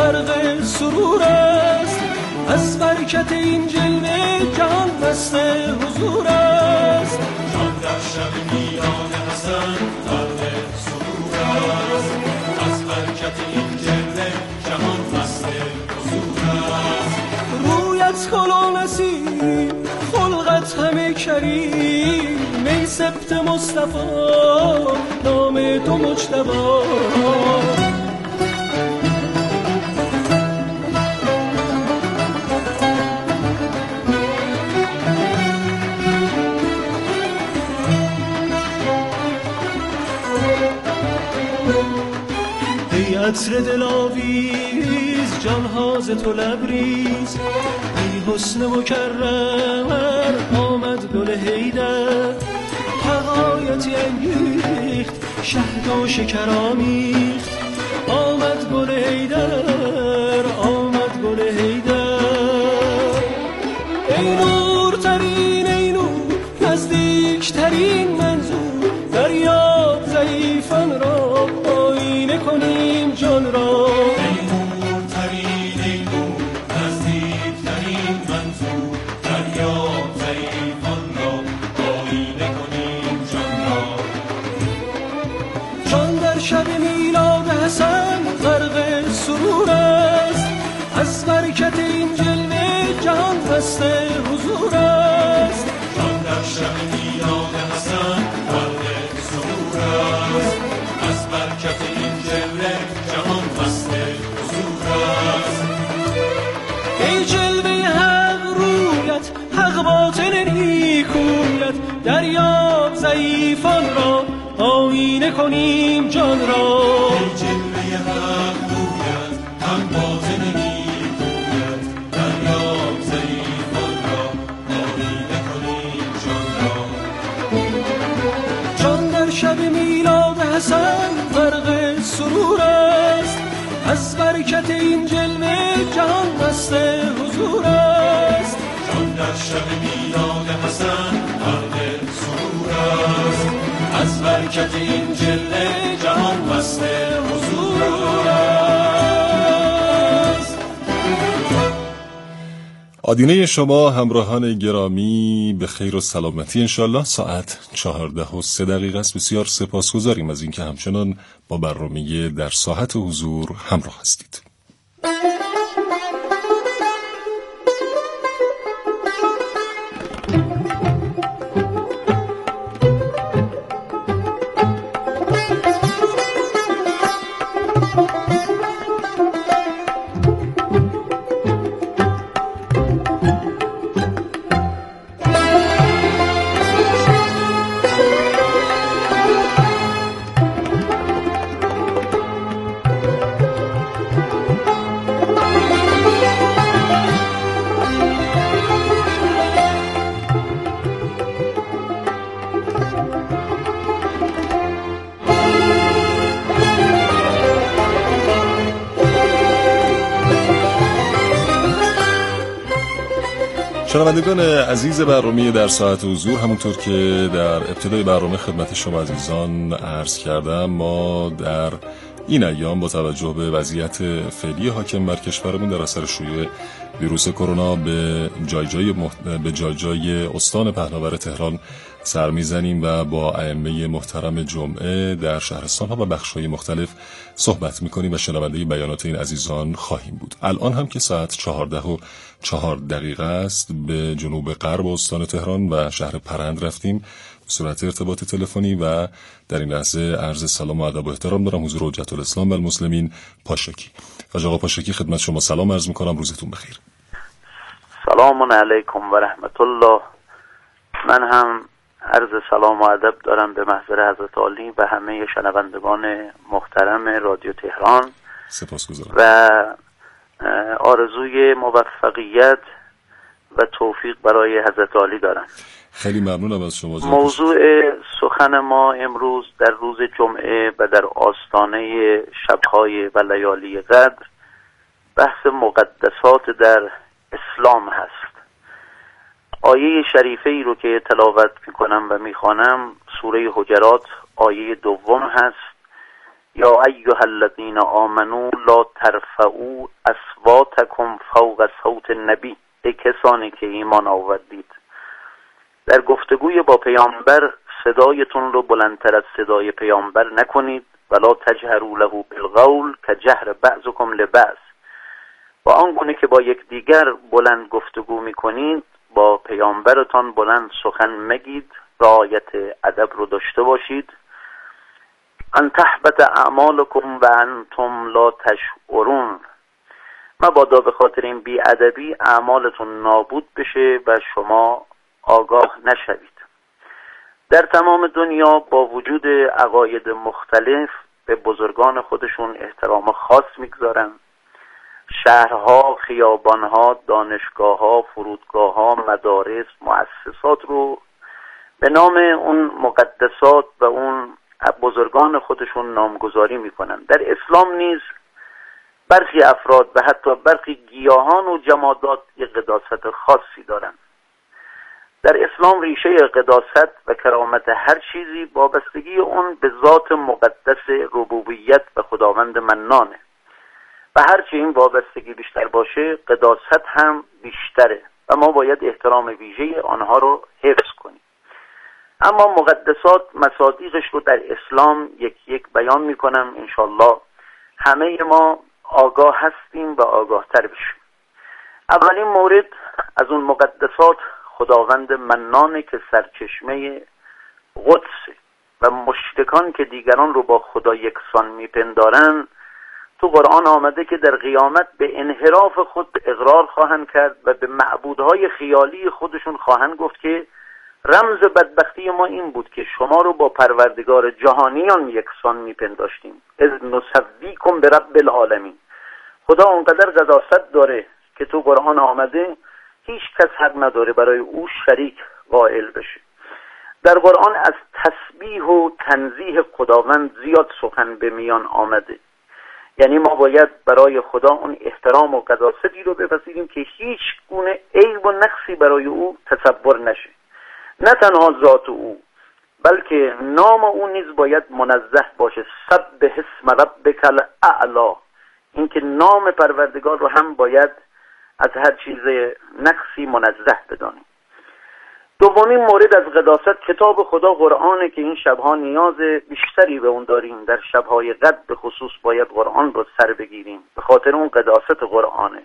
غرق سرور است، از برکت این جلوه جهان مست حضور است. جان در شب میلاد حسن غرق سرور است، از برکت این جلوه جهان مست حضور است. رویت کلا نصیب خلقت همه کریم، می سبت مصطفی نام تو مجتبی. ای عطر دلاویز جانها ز تو لبریز، ای حسن مکرر آمد گل حیدر. حقایتی انگیخت شهد و شکر آمیخت، آمد گل حیدر آمد گل حیدر. ای نورترین ای نور نزدیکترین منظور، دریاب ضعیفان را آینه کنیم جان را. ای نورترین ای نور نزدیکترین منظور، دریاب ضعیفان را آینه کنیم جان را. جان در شب میلاد حسن غرق سرور است، از برکت این جلوه جهان مست حضور است. جان در شب میلاد حسن غرق سرور است، از برکت این جلوه جهان مست حضور است. ای جلوه حق رویت حق باطن نیکویت، دریاب ضعیفان را آینه کنیم جان را. ای جلوه حق رویت حق باطن نیکویت، دریاب ضعیفان را آینه کنیم جان را. جان در شب میلاد حسن غرق سرور است، از برکت این جلوه جهان مست حضور است. جان در شب میلاد حسن غرق سرور است، از برکت این جلوه جهان مست حضور است. آدینه شما همراهان گرامی به خیر و سلامتی انشالله. ساعت 14:03 است. بسیار سپاسگزاریم از اینکه همچنان با برنامه در ساحت حضور همراه هستید. شنوندگان عزیز برنامه در ساعت حضور، همونطور که در ابتدای برنامه خدمت شما عزیزان عرض کردم، ما در این ایام با توجه به وضعیت فعلی حاکم بر کشورمون در اثر شیوع ویروس کرونا به جای جای استان پهناور تهران سر میزنیم و با ائمه محترم جمعه در شهرستان‌ها و بخش‌های مختلف صحبت می‌کنیم و شنونده بیانات این عزیزان خواهیم بود. الان هم که ساعت 14:04 است به جنوب غرب استان تهران و شهر پرند رفتیم به صورت ارتباط تلفنی و در این لحظه عرض سلام و ادب و احترام دارم حضور حجت الاسلام و المسلمین پاشکی. حاج آقا پاشکی خدمت شما سلام عرض می‌کنم، روزتون بخیر. سلام علیکم و رحمت الله. من هم عرض سلام و ادب دارم به محضر حضرت عالی و همه شنوندگان محترم رادیو تهران. سپاسگزارم. و آرزوی موفقیت و توفیق برای حضرت عالی دارم. خیلی ممنونم از شما. موضوع سخن ما امروز در روز جمعه و در آستانه شب‌های و لیالی قدر بحث مقدسات در اسلام هست. آیه شریفه ای رو که تلاوت میکنم و میخوانم سوره حجرات آیه 2 هست یا ایها الذین آمنوا لا ترفعوا اصواتکم فوق صوت النبی، ای کسانی که ایمان آوردید در گفتگوی با پیامبر صدایتون رو بلندتر از صدای پیامبر نکنید، ولا تجهروا له بالقول کجهر بعضکم لبعض، با آنگونه که با یکدیگر بلند گفتگو میکنید با پیامبرتان بلند سخن مگید، رعایت ادب رو داشته باشید. ان تحبط اعمالکم و انتم لا تشعرون، مبادا به خاطر این بی‌ادبی اعمالتون نابود بشه و شما آگاه نشوید. در تمام دنیا با وجود عقاید مختلف به بزرگان خودشون احترام خاص میگذارن. شهرها، خیابانها، دانشگاهها، فرودگاهها، مدارس، مؤسسات رو به نام اون مقدسات و اون بزرگان خودشون نامگذاری میکنن. در اسلام نیز برخی افراد و حتی برخی گیاهان و جمادات یک قداست خاصی دارن. در اسلام ریشه قداست و کرامت هر چیزی وابستگی اون به ذات مقدس ربوبیت و خداوند منانه و هرچی این وابستگی بیشتر باشه قداست هم بیشتره و ما باید احترام ویژه آنها رو حفظ کنیم. اما مقدسات مصادیقش رو در اسلام یک یک بیان میکنم، انشالله همه ما آگاه هستیم و آگاه تر بشیم. اولین مورد از اون مقدسات خداوند منانه که سرچشمه قدسه و مشرکان که دیگران رو با خدا یکسان میپندارن تو قرآن آمده که در قیامت به انحراف خود اقرار خواهند کرد و به معبودهای خیالی خودشون خواهند گفت که رمز بدبختی ما این بود که شما رو با پروردگار جهانیان یکسان میپنداشتیم. از نسویکم برب العالمین، خدا اونقدر قداست داره که تو قرآن آمده هیچ کس حق نداره برای او شریک قائل بشه. در قرآن از تسبیح و تنزیه خداوند زیاد سخن به میان آمده، یعنی ما باید برای خدا اون احترام و قداستی رو بپذیریم که هیچ گونه عیب و نقصی برای او تصور نشه. نه تنها ذات او بلکه نام او نیز باید منزه باشه. سبح اسم ربک الاعلی، این که نام پروردگار رو هم باید از هر چیز نقصی منزه بدانیم. دومین مورد از قداست کتاب خدا قرآنه که این شبها نیاز بیشتری به اون داریم. در شبهای قدر به خصوص باید قرآن رو سر بگیریم به خاطر اون قداست قرآنه.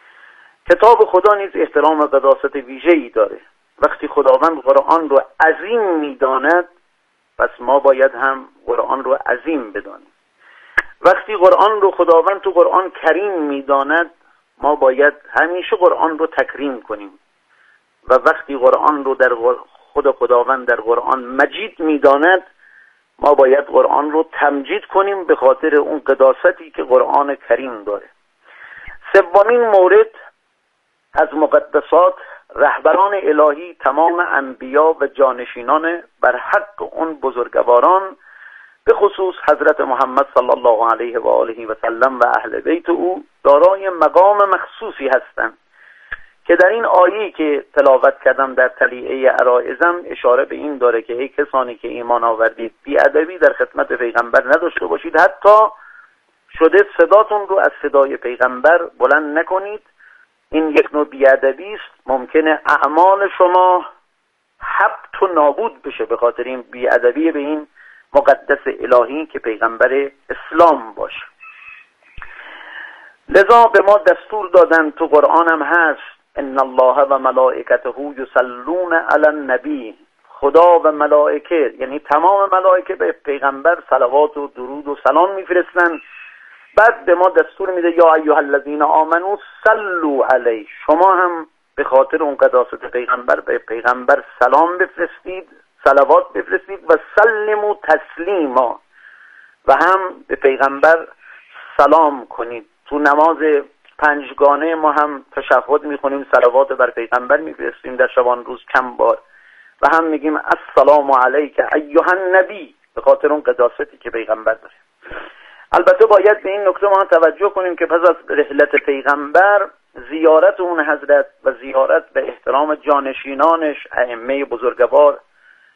کتاب خدا نیز احترام و قداست ویژه‌ای داره. وقتی خداوند قرآن رو عظیم میداند پس ما باید هم قرآن رو عظیم بدانیم. وقتی قرآن رو خداوند تو قرآن کریم میداند ما باید همیشه قرآن رو تکریم کنیم و وقتی قرآن رو در خداوند در قرآن مجید میداند ما باید قرآن رو تمجید کنیم به خاطر اون قداستی که قرآن کریم داره. سومین مورد از مقدسات رهبران الهی، تمام انبیا و جانشینان بر حق اون بزرگواران به خصوص حضرت محمد صلی الله علیه و آله و سلم و اهل بیت او دارای مقام مخصوصی هستند که در این آیه‌ای که تلاوت کردم در تلیعه عرائزم اشاره به این داره که ای کسانی که ایمان آوردید بی‌ادبی در خدمت پیغمبر نداشته باشید، حتی شده صداتون رو از صدای پیغمبر بلند نکنید. این یک نوع بی‌ادبی است، ممکنه اعمال شما حبط و نابود بشه به خاطر این بی‌ادبی به این مقدس الهی که پیغمبر اسلام باشه. لذا به ما دستور دادن، تو قرآن هم هست، ان الله و ملائکته یصلون علی النبی، خدا و ملائکه یعنی تمام ملائکه به پیغمبر صلوات و درود و سلام میفرستن. بعد به ما دستور میده یا ایها الذین آمنوا صلوا علیه، شما هم به خاطر اون قداست پیغمبر به پیغمبر سلام بفرستید، صلوات بفرستید و سلموا تسلیما، و هم به پیغمبر سلام کنید. تو نماز پنجگانه ما هم تشهد میخونیم، صلوات بر پیغمبر میفرستیم در شبان روز چند بار و هم میگیم السلام علیک ایها النبی به خاطر اون قداستی که پیغمبر داره. البته باید به این نکته ما توجه کنیم که پس از رحلت پیغمبر زیارت اون حضرت و زیارت به احترام جانشینانش ائمه بزرگوار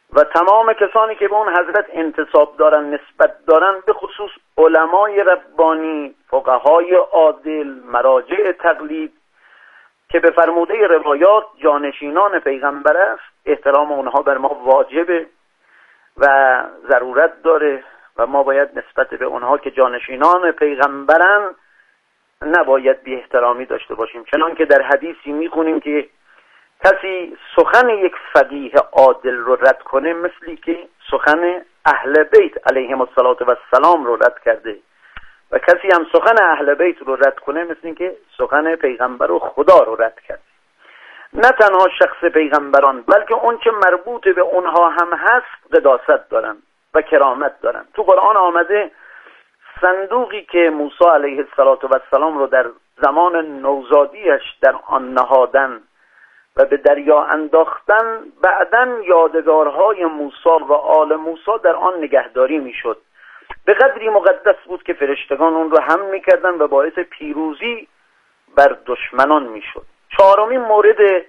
و تمام کسانی که به اون حضرت انتساب دارن، نسبت دارن، به خصوص علمای ربانی، فقهای عادل، مراجع تقلید که به فرموده روایات جانشینان پیغمبر است، احترام اونها بر ما واجبه و ضرورت داره و ما باید نسبت به اونها که جانشینان پیغمبرن نباید بی احترامی داشته باشیم. چنان که در حدیثی میخونیم که کسی سخن یک فقیه عادل رو رد کنه مثلی که سخن اهل بیت علیهم السلام رو رد کرده و کسی هم سخن اهل بیت رو رد کنه مثل این که سخن پیغمبر و خدا رو رد کرده. نه تنها شخص پیغمبران بلکه اون که مربوط به اونها هم هست قداست دارن و کرامت دارن. تو قرآن آمده صندوقی که موسی علیه السلام رو در زمان نوزادیش در آن نهادن و به دریا انداختن، بعدن یادگارهای موسی و آل موسی در آن نگهداری میشد. به قدری مقدس بود که فرشتگان اون رو حمل میکردن و باعث پیروزی بر دشمنان میشد. چهارمین مورد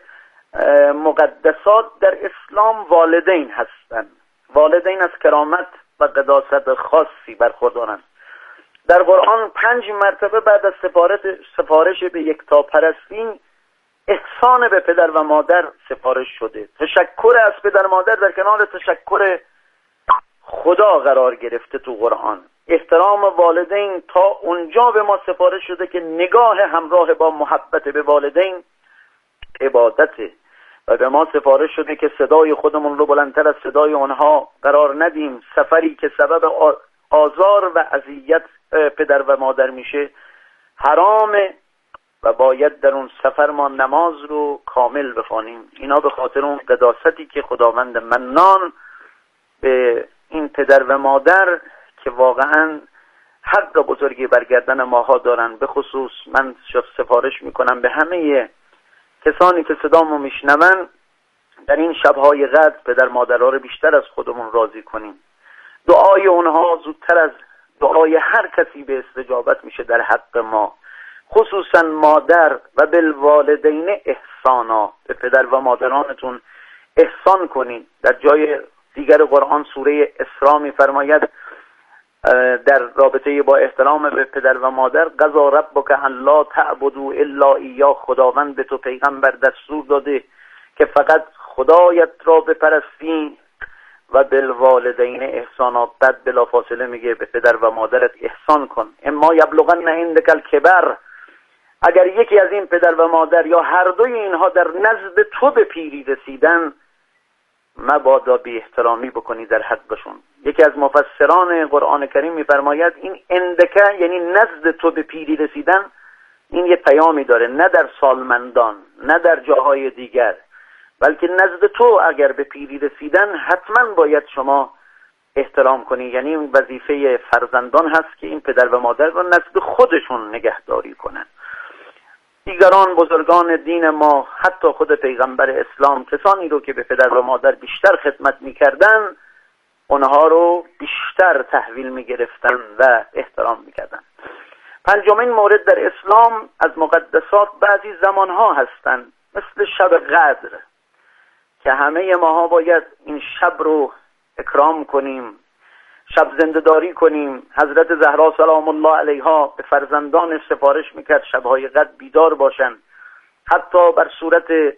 مقدسات در اسلام والدین هستند. والدین از کرامت و قداست خاصی برخوردارند. در قرآن 5 مرتبه بعد از سفارش به یکتاپرستی احسان به پدر و مادر سفارش شده. تشکر از پدر و مادر در کنار تشکر خدا قرار گرفته تو قرآن. احترام والدین تا اونجا به ما سفارش شده که نگاه همراه با محبت به والدین عبادته و به ما سفارش شده که صدای خودمون رو بلندتر از صدای اونها قرار ندیم. سفری که سبب آزار و اذیت پدر و مادر میشه حرامه و باید در اون سفر ما نماز رو کامل بخوانیم. اینا به خاطر اون قداستی که خداوند منان به این پدر و مادر که واقعا حق بزرگی برگردن ماها دارن. به خصوص من سفارش میکنم به همه کسانی که صدامو میشنون در این شبهای قدر پدر مادرها رو بیشتر از خودمون راضی کنیم. دعای اونها زودتر از دعای هر کسی به استجابت میشه در حق ما، خصوصا مادر. و بالوالدین احسانا، به پدر و مادرانتون احسان کنین. در جای دیگر قرآن سوره اسراء میفرماید در رابطه با احترام به پدر و مادر: قضا ربک ان لا تعبدوا الا ایاه، خداوند به تو پیغمبر دستور داده که فقط خدایت را بپرستی و بالوالدین احسانا. بعد بلافاصله میگه به پدر و مادرت احسان کن. اما یبلغن عندک الکبر، اگر یکی از این پدر و مادر یا هر دوی اینها در نزد تو به پیری رسیدن مبادا بی احترامی بکنی در حقشون. یکی از مفسران قرآن کریم میفرماید این اندکه یعنی نزد تو به پیری رسیدن، این یه پیامی داره، نه در سالمندان نه در جاهای دیگر، بلکه نزد تو اگر به پیری رسیدن حتما باید شما احترام کنی. یعنی این وظیفه فرزندان هست که این پدر و مادر رو نزد خودشون نگهداری کنن. دیگران بزرگان دین ما، حتی خود پیغمبر اسلام، کسانی رو که به پدر و مادر بیشتر خدمت میکردن اونها رو بیشتر تحویل میگرفتن و احترام میکردن. پنجمین مورد در اسلام از مقدسات بعضی زمانها هستند، مثل شب قدر که همه ماها باید این شب رو اکرام کنیم، شب زنده‌داری کنیم. حضرت زهرا سلام الله علیها به فرزندان سفارش میکرد شبهای قدر بیدار باشن. حتی بر صورت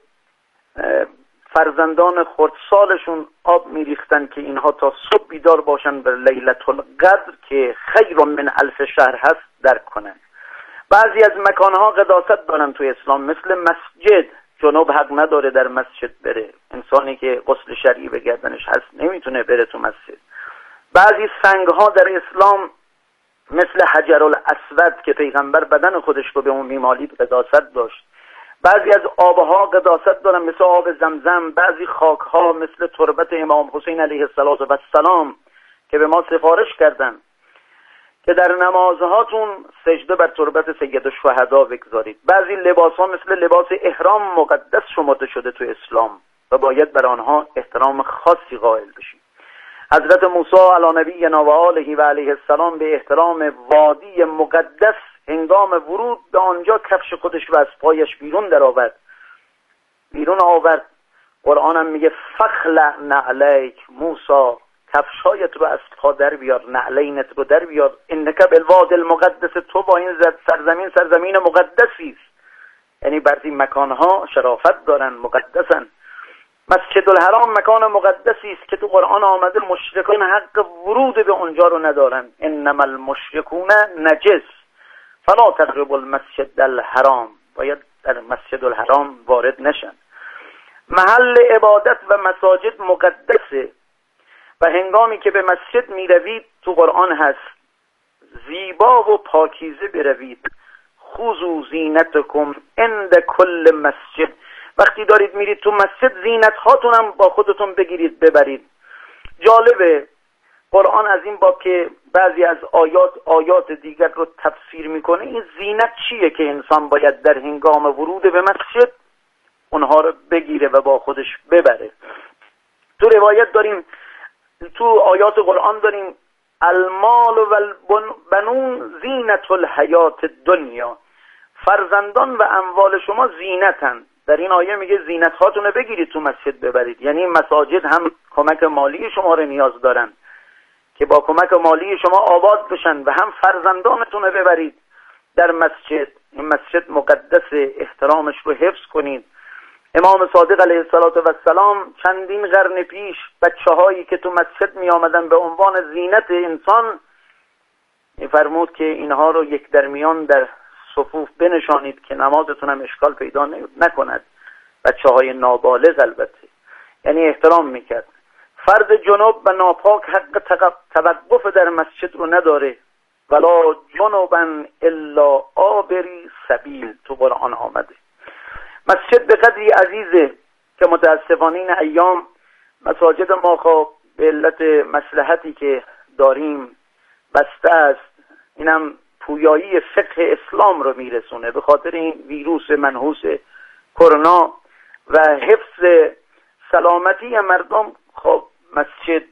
فرزندان خردسالشون آب میریختن که اینها تا صبح بیدار باشن بر لیلة القدر که خیر من 1000 شهر هست درک کنن. بعضی از مکانها قداست دارن تو اسلام، مثل مسجد. جنوب حق نداره در مسجد بره، انسانی که غسل شرعی به گردنش هست نمیتونه بره تو مسجد. بعضی سنگها در اسلام مثل حجر الاسود که پیغمبر بدن خودش رو به اون میمالید قداست داشت. بعضی از آبها قداست دارن مثل آب زمزم. بعضی خاکها مثل تربت امام حسین علیه السلام که به ما سفارش کردن که در نمازهاتون سجده بر تربت سید الشهدا بگذارید. بعضی لباسها مثل لباس احرام مقدس شمرده شده تو اسلام و باید بر آنها احترام خاصی قائل بشیم. حضرت موسی علی نبینا و آله و علیه السلام به احترام وادی مقدس هنگام ورود به آنجا کفش خودش و از پایش بیرون آورد. قرآنم میگه فخلع نعلیک موسی، کفشایت رو از پا در بیار، نعلینت رو در بیار، انک بالواد المقدس، تو با این سرزمین مقدسی است. یعنی بعضی مکانها شرافت دارن، مقدسن. مسجد الحرام مکان مقدسی است که تو قرآن آمده مشرکان حق ورود به اونجا رو ندارن. انما المشرکون نجس فلا تقربوا المسجد الحرام، باید در مسجد الحرام وارد نشن. محل عبادت و مساجد مقدسه و هنگامی که به مسجد می روید تو قرآن هست زیبا و پاکیزه بروید. خذوا زینتکم عند کل مسجد، وقتی دارید میرید تو مسجد زینت هاتونم با خودتون بگیرید ببرید. جالبه قرآن از این باب که بعضی از آیات دیگر رو تفسیر میکنه، این زینت چیه که انسان باید در هنگام ورود به مسجد اونها رو بگیره و با خودش ببره. تو روایت داریم، تو آیات قرآن داریم المال و البنون زینت الحیات الدنیا، فرزندان و اموال شما زینتن. در این آیه میگه زینت هاتون رو بگیرید تو مسجد ببرید، یعنی مساجد هم کمک مالی شما رو نیاز دارن که با کمک مالی شما آباد بشن، و هم فرزندانتون رو ببرید در مسجد. این مسجد مقدس، احترامش رو حفظ کنید. امام صادق علیه السلام چندین قرن پیش بچه‌هایی که تو مسجد می آمدن به عنوان زینت انسان فرمود که اینها رو یک درمیان در صفوف بنشانید که نمازتون هم اشکال پیدا نکند. بچه‌های نابالغ البته، یعنی احترام میکرد. فرد جنوب و ناپاک حق توقف در مسجد رو نداره. ولا جنوبا الا عابری سبیل تو قرآن آمده. مسجد به قدری عزیزه که متاسفانه این ایام مساجد ما خب به علت مصلحتی که داریم بسته است. اینم پویایی فقه اسلام رو میرسونه. به خاطر این ویروس منحوس کرونا و حفظ سلامتی مردم خب مسجد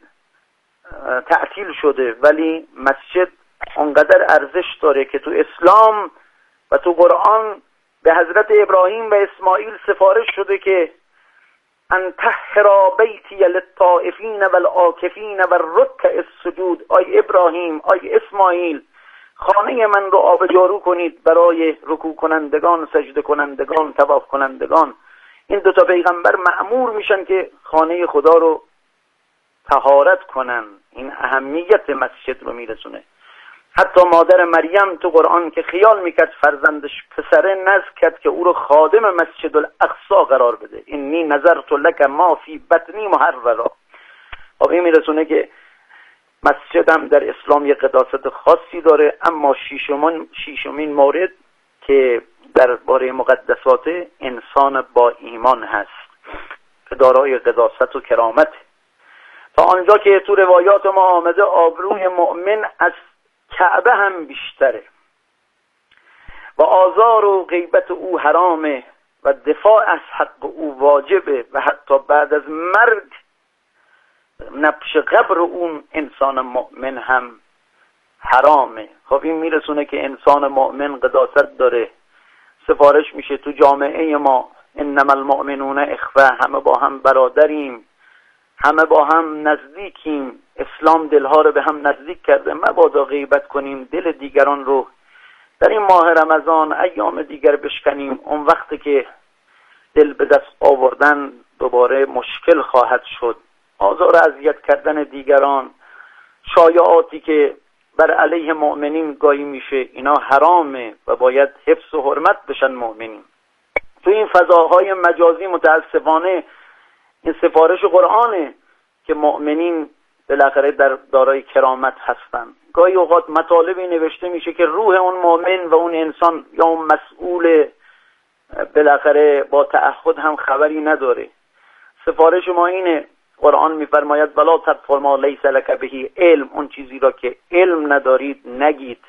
تعطیل شده، ولی مسجد اونقدر ارزش داره که تو اسلام و تو قرآن به حضرت ابراهیم و اسماعیل سفارش شده که ان طهر بیتی للطائفین والعاکفین والرکع السجود. آی ابراهیم، آی اسماعیل، خانه من رو آبجارو کنید برای رکوع کنندگان، سجده کنندگان، طواف کنندگان. این دو تا پیغمبر مأمور میشن که خانه خدا رو طهارت کنن. این اهمیت مسجد رو میرسونه. حتی مادر مریم تو قرآن که خیال میکرد فرزندش پسره، نذر کرد که او رو خادم مسجد الاقصی قرار بده. اینی نظرت لک ما فی بطنی محررا. خب این میرسونه که مسجد هم در اسلام یک قداست خاصی داره. اما شیشمین مورد که درباره مقدسات انسان با ایمان هست که دارای قداست و کرامت. تا آنجا که تو روایات ما آمده آبروی مؤمن از کعبه هم بیشتره و آزار و غیبت او حرامه و دفاع از حق او واجبه و حتی بعد از مرگ نبش قبر اون انسان مؤمن هم حرامه. خب این میرسونه که انسان مؤمن قداست داره. سفارش میشه تو جامعه ما انما المؤمنون اخوه، همه با هم برادریم، همه با هم نزدیکیم. اسلام دلها رو به هم نزدیک کرده. مبادا غیبت کنیم، دل دیگران رو در این ماه رمضان ایام دیگر بشکنیم. اون وقتی که دل به دست آوردن دوباره مشکل خواهد شد. آزار اذیت کردن دیگران، شایعاتی که بر علیه مؤمنین گاهی میشه، اینا حرامه و باید حفظ و حرمت بشن مؤمنین. تو این فضاهای مجازی متاسفانه این سفارش قرآنه که مؤمنین بالاخره در دارای کرامت هستن. گاهی اوقات مطالبی نوشته میشه که روح اون مؤمن و اون انسان یا اون مسئول بالاخره با تعهد هم خبری نداره. سفارش ما اینه، قرآن میفرماید ولا تقف ما لیس لک به علم، اون چیزی را که علم ندارید نگید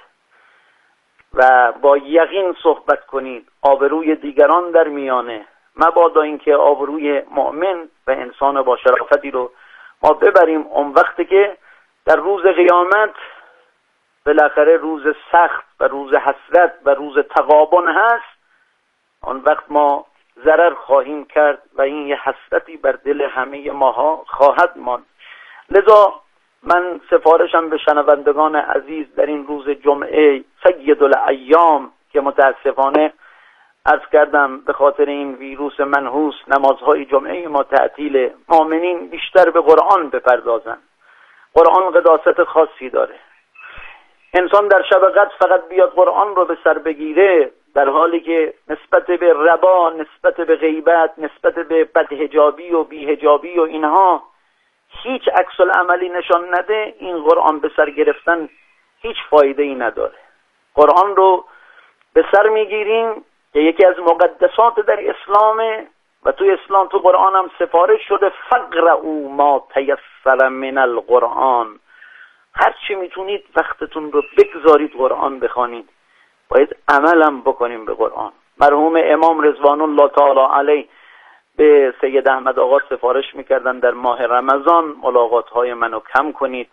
و با یقین صحبت کنید. آبروی دیگران در میانه، مبادا اینکه آبروی مؤمن و انسان با شرافتی رو ما ببریم. اون وقتی که در روز قیامت بالاخره روز سخت و روز حسرت و روز تغابن هست، اون وقت ما ضرر خواهیم کرد و این یه حسرتی بر دل همه ماها خواهد ماند. لذا من سفارشم به شنوندگان عزیز در این روز جمعه سید الایام که متاسفانه عرض کردم به خاطر این ویروس منحوس نمازهای جمعه ما تعطیل، مؤمنین بیشتر به قرآن بپردازن. قرآن قداست خاصی داره. انسان در شب قدر فقط بیاد قرآن رو به سر بگیره، در حالی که نسبت به ربا، نسبت به غیبت، نسبت به بدحجابی و بیحجابی و اینها هیچ عکس العملی نشان نده، این قرآن به سر گرفتن هیچ فایده ای نداره. قرآن رو به سر میگیریم که یکی از مقدسات در اسلامه و تو اسلام تو قرآن هم سفارش شده فقرؤوا ما تیسر من القرآن. هر چی میتونید وقتتون رو بگذارید قرآن بخوانید. باید عملم بکنیم به قرآن. مرحوم امام رضوان الله تعالی علیه به سید احمد آقا سفارش میکردن در ماه رمضان ملاقات‌های منو کم کنید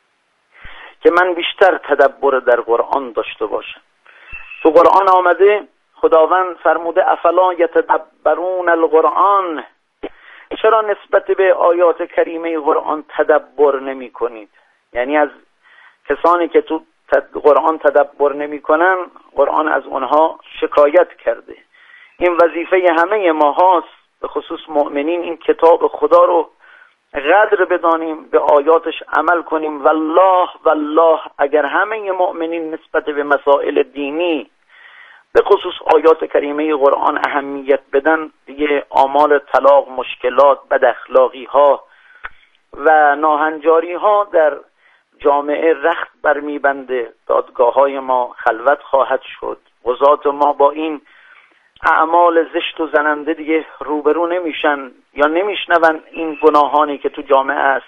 که من بیشتر تدبر در قرآن داشته باشم. تو قرآن آمده خداوند فرموده افلا یتدبرون القرآن، چرا نسبت به آیات کریمه قرآن تدبر نمی کنید؟ یعنی از کسانی که تو قرآن تدبر نمی کنن قرآن از اونها شکایت کرده. این وظیفه همه ما هاست، به خصوص مؤمنین، این کتاب خدا رو قدر بدانیم، به آیاتش عمل کنیم. والله اگر همه مؤمنین نسبت به مسائل دینی به خصوص آیات کریمه قرآن اهمیت بدن، دیگه آمال طلاق، مشکلات، بد اخلاقی ها و ناهنجاری ها در جامعه رخت برمیبنده، دادگاه های ما خلوت خواهد شد، قضات ما با این اعمال زشت و زننده دیگه روبرو نمیشن یا نمیشنون این گناهانی که تو جامعه است.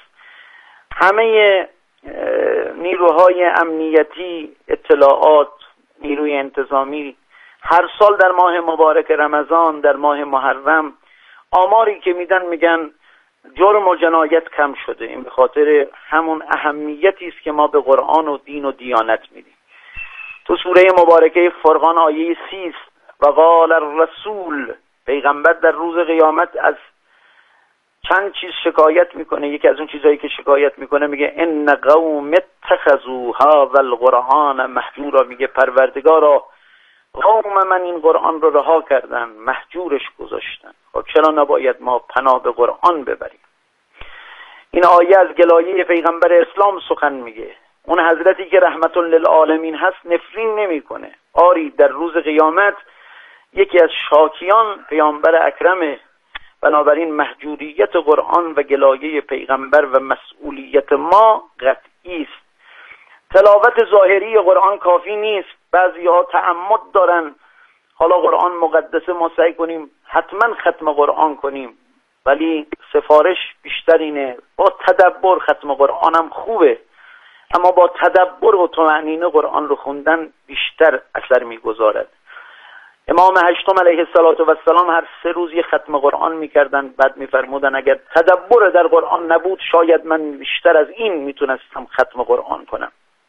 همه نیروهای امنیتی، اطلاعات، نیروی انتظامی هر سال در ماه مبارک رمضان، در ماه محرم، آماری که میگن جرم و جنایت کم شده. این به خاطر همون اهمیتی است که ما به قرآن و دین و دیانت میدیم. تو سوره مبارکه فرقان آیه 30 و قال الرسول، پیغمبر در روز قیامت از چند چیز شکایت میکنه. یکی از اون چیزایی که شکایت میکنه میگه ان قوم اتخذوا هذا القرآن مهجورا، میگه پروردگارا قوم من این قرآن رو رها کردن، مهجورش گذاشتن. خب چرا نباید ما پناه به قرآن ببریم؟ این آیه از گلایه پیغمبر اسلام سخن میگه. اون حضرتی که رحمت للعالمین هست نفرین نمیکنه. آری در روز قیامت یکی از شاکیان پیامبر اکرمه. بنابراین مهجوریت قرآن و گلایه پیغمبر و مسئولیت ما قطعی است. تلاوت ظاهری قرآن کافی نیست. بعضی‌ها تعمد دارن حالا قرآن مقدسه ما سعی کنیم حتما ختم قرآن کنیم، ولی سفارش بیشتر اینه با تدبر ختم قرآن هم خوبه، اما با تدبر و طمأنینه قرآن رو خوندن بیشتر اثر میگذارد. امام هشتم علیه السلام هر 3 روز یه ختم قرآن میکردن، بعد میفرمودن اگر تدبر در قرآن نبود شاید من بیشتر از این میتونستم ختم قرآن کنم.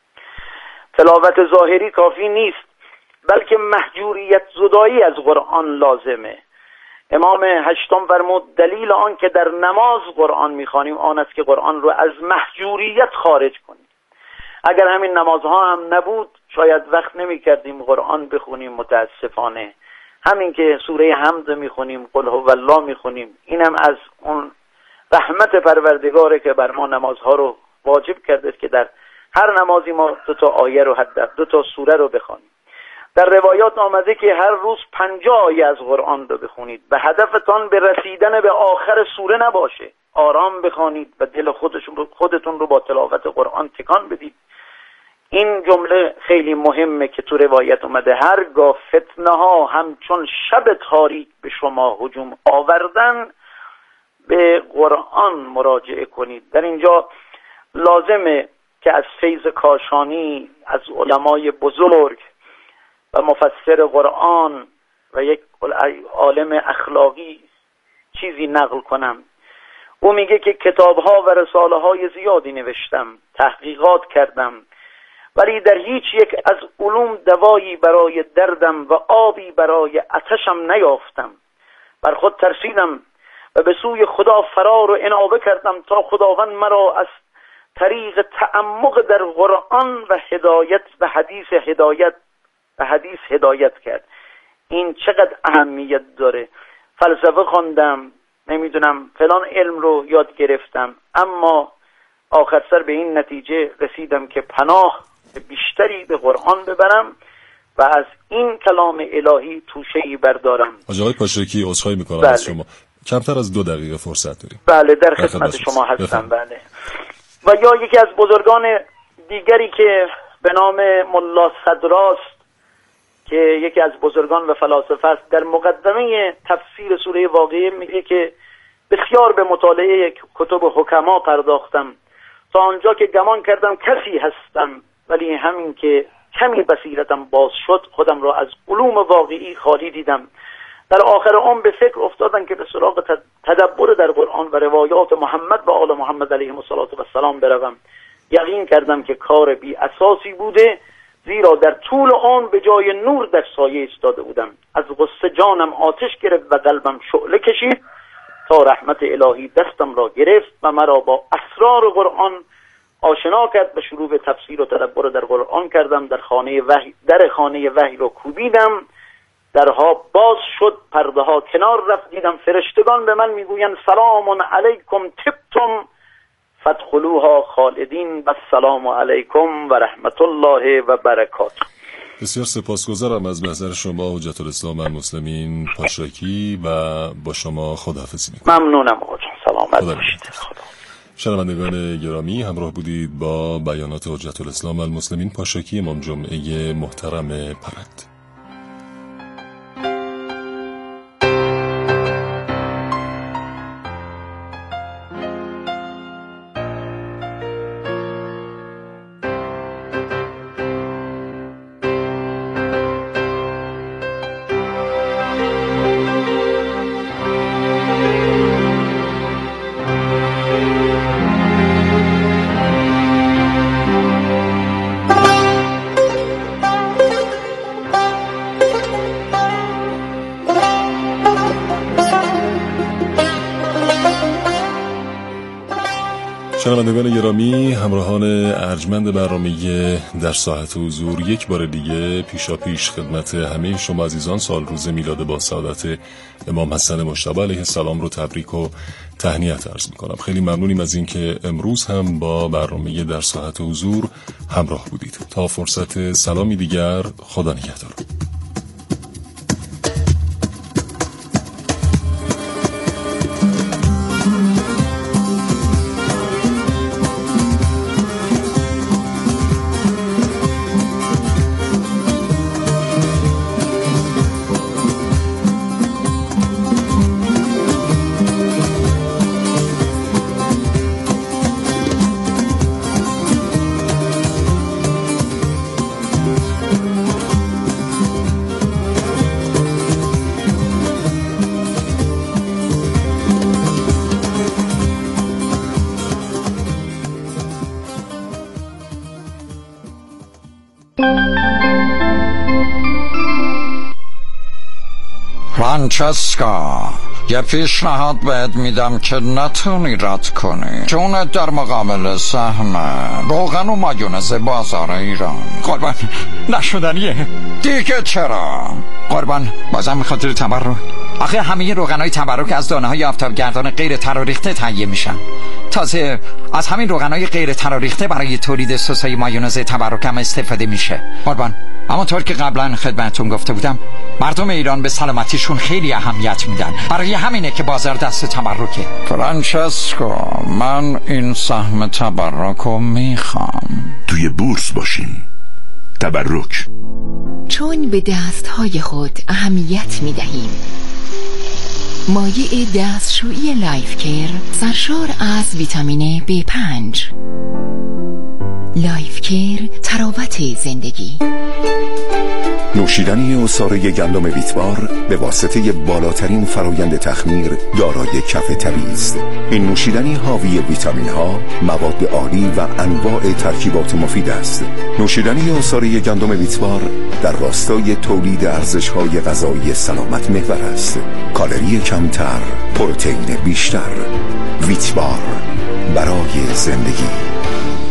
تلاوت ظاهری کافی نیست، بلکه مهجوریت زدایی از قرآن لازمه. امام هشتم فرمود دلیل آن که در نماز قرآن میخوانیم آن است که قرآن رو از مهجوریت خارج کنیم. اگر همین نمازها هم نبود شاید وقت نمیکردیم قرآن بخونیم. متاسفانه همین که سوره حمد میخونیم، قل هو الله میخونیم، اینم از اون رحمت پروردگاره که بر ما نمازها رو واجب کرده که در هر نمازی ما 2 آیه رو حد 2 سوره رو بخونیم. در روایات آمده که هر روز 50 آیه از قرآن رو بخونید و هدفتان به رسیدن به آخر سوره نباشه. آرام بخونید و دل خودتون رو با تلاوت قرآن تکان بدید. این جمله خیلی مهمه که تو روایت اومده هرگاه فتنه ها همچون شب تاریک به شما هجوم آوردن به قرآن مراجعه کنید. در اینجا لازمه که از فیض کاشانی، از علمای بزرگ و مفسر قرآن و یک عالم اخلاقی چیزی نقل کنم. او میگه که کتاب‌ها و رساله‌های زیادی نوشتم، تحقیقات کردم، ولی در هیچ یک از علوم دوایی برای دردم و آبی برای آتشم نیافتم. بر خود ترسیدم و به سوی خدا فرار و انابه کردم تا خداوند مرا از طریق تعمق در قرآن و هدایت و حدیث هدایت کرد. این چقدر اهمیت داره. فلسفه خواندم، نمیدونم فلان علم رو یاد گرفتم، اما آخر سر به این نتیجه رسیدم که پناه بیشتری به قرآن ببرم و از این کلام الهی توشه‌ای بردارم. آقای پاشکی عذرخواهی میکنم بله. از شما، کمتر از 2 دقیقه فرصت داریم. بله در خدمت شما هستم. بله. و یا یکی از بزرگان دیگری که به نام ملا صدراست که یکی از بزرگان و فلاسفه است، در مقدمه تفسیر سوره واقعه میگه که بسیار به مطالعه کتب حکما پرداختم تا آنجا که گمان کردم کسی هستم، ولی همین که کمی بصیرتم باز شد خودم را از علوم واقعی خالی دیدم. در آخر عمر به فکر افتادم که به سراغ تدبر در قرآن و روایات محمد و آل محمد علیهم السلام بروم. یقین کردم که کار بی اساسی بوده، زیرا در طول آن به جای نور در سایه ایستاده بودم. از غصه جانم آتش گرفت و قلبم شعله کشید تا رحمت الهی دستم را گرفت و مرا با اسرار قرآن آشنا کرد و شروع به تفسیر و تدبر در قرآن کردم. در خانه وحی رو کوبیدم، درها باز شد، پرده ها کنار رفت، دیدم فرشتگان به من میگویند سلام علیکم طبتم فادخلوها خالدین و السلام علیکم و رحمت الله و برکاته. بسیار سپاسگزارم از محضر شما حجت الاسلام المسلمین پاشکی و با شما خداحافظی میکنم. ممنونم آقا جان، سلامت باشید. شنوندگان گرامی، همراه بودید با بیانات حجت الاسلام المسلمین پاشکی، امام جمعه محترم پرند. شنوندگان گرامی، همراهان ارجمند برنامه در ساعت حضور، یک بار دیگه پیشاپیش خدمت همه شما عزیزان سال روز میلاد با سعادت امام حسن مجتبی علیه السلام رو تبریک و تهنیت عرض میکنم. خیلی ممنونیم از اینکه امروز هم با برنامه در ساعت حضور همراه بودید. تا فرصت سلامی دیگر، خدا نگهدار. فرانچسکا، یه پیشنهاد بهت میدم که نتونی رد کنی، چون در مقابل سهم روغن و مایونز بازار ایران قربان نشدنیه دیگه. چرا قربان؟ بازم خاطر تبرک. آخه همه روغنای تبرک از دانه‌های آفتابگردان غیر تراریخته تهیه میشن. تازه از همین روغنای غیر تراریخته برای تولید سسای مایونز تبرک هم استفاده میشه قربان. اما طور که قبلا خدمتتون گفته بودم، مردم ایران به سلامتیشون خیلی اهمیت میدن، برای همینه که بازار دست تبرکه. فرانچسکو، من این سهم تبرکو میخوام. توی بورس باشیم. تبرک، چون به دستهای خود اهمیت میدهیم. مایع دستشویی لایف کیر سرشار از ویتامین B5. لایف کیر، تراوت زندگی. نوشیدنی عصاره گندم ویتوار به واسطه بالاترین فرایند تخمیر دارای کف طبیعی است. این نوشیدنی حاوی ویتامین ها، مواد عالی و انواع ترکیبات مفید است. نوشیدنی عصاره گندم ویتوار در راستای تولید ارزش‌های غذایی سلامت محور است. کالری کمتر، پروتئین بیشتر. ویتوار برای زندگی.